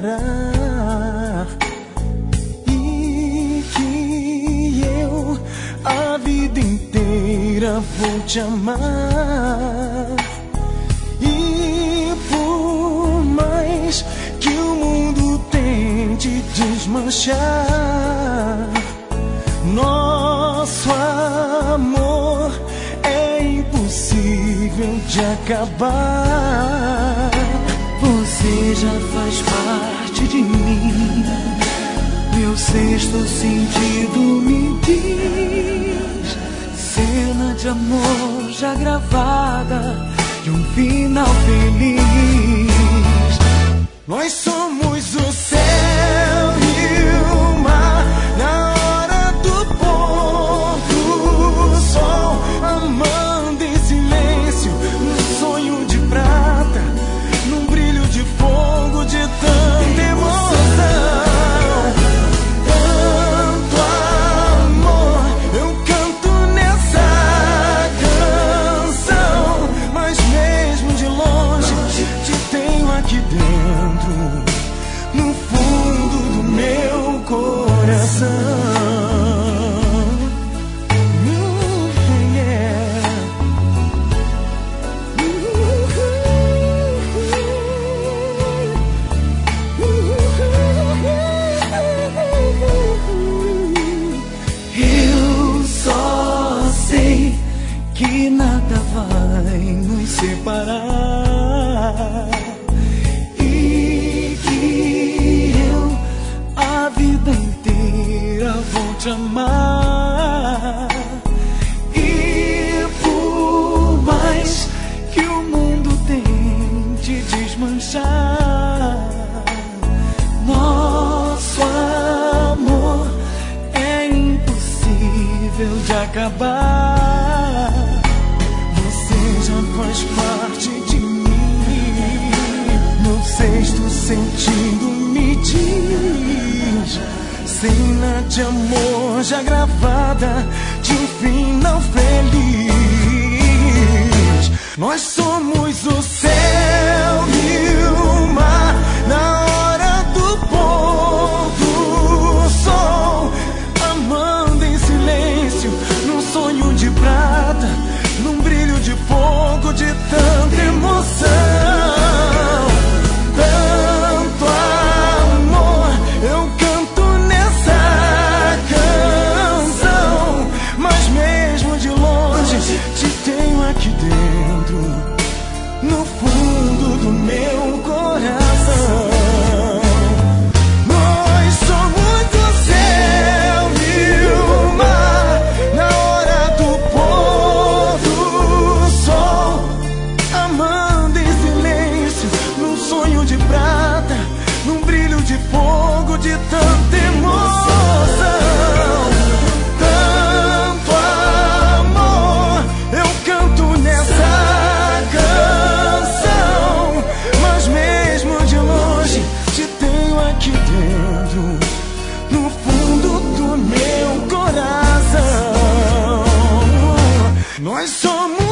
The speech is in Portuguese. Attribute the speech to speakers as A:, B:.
A: separar, e que eu a vida inteira vou te amar. E por mais que o mundo tente desmanchar nosso amor, é impossível de acabar.
B: Você já faz parte de mim, meu sexto sentido me diz. Cena de amor já gravada, de um final feliz.
A: Nós somos o céu e o mar, na hora do pôr do sol, amando em silêncio, num sonho de prata, num brilho de fogo, de tanta emoção. Tanto amor eu canto nessa canção, mas mesmo de longe te tenho aqui dentro, no fundo do meu coração.
B: Eu só sei que nada vai nos separar, e que eu a vida inteira vou te amar. E por mais que o mundo tente desmanchar nosso amor, é impossível de acabar.
A: Você já faz parte de mim, meu sexto sentido me diz. Cena de amor já gravada, de um final feliz. Nós somos o céu e o mar, na hora do pôr do sol, amando em silêncio, num sonho de prata, num brilho de fogo, de tanta emoção. Tanto amor eu canto nessa canção, mas mesmo de longe te tenho aqui dentro, no fundo do meu coração. Nós somos o céu e o mar, na hora do pôr do sol, amando em silêncio, num sonho de prata, num brilho de fogo, de tanta emoção. Tanto amor eu canto nessa canção, mas mesmo de longe te tenho aqui dentro, no fundo do meu coração. Nós somos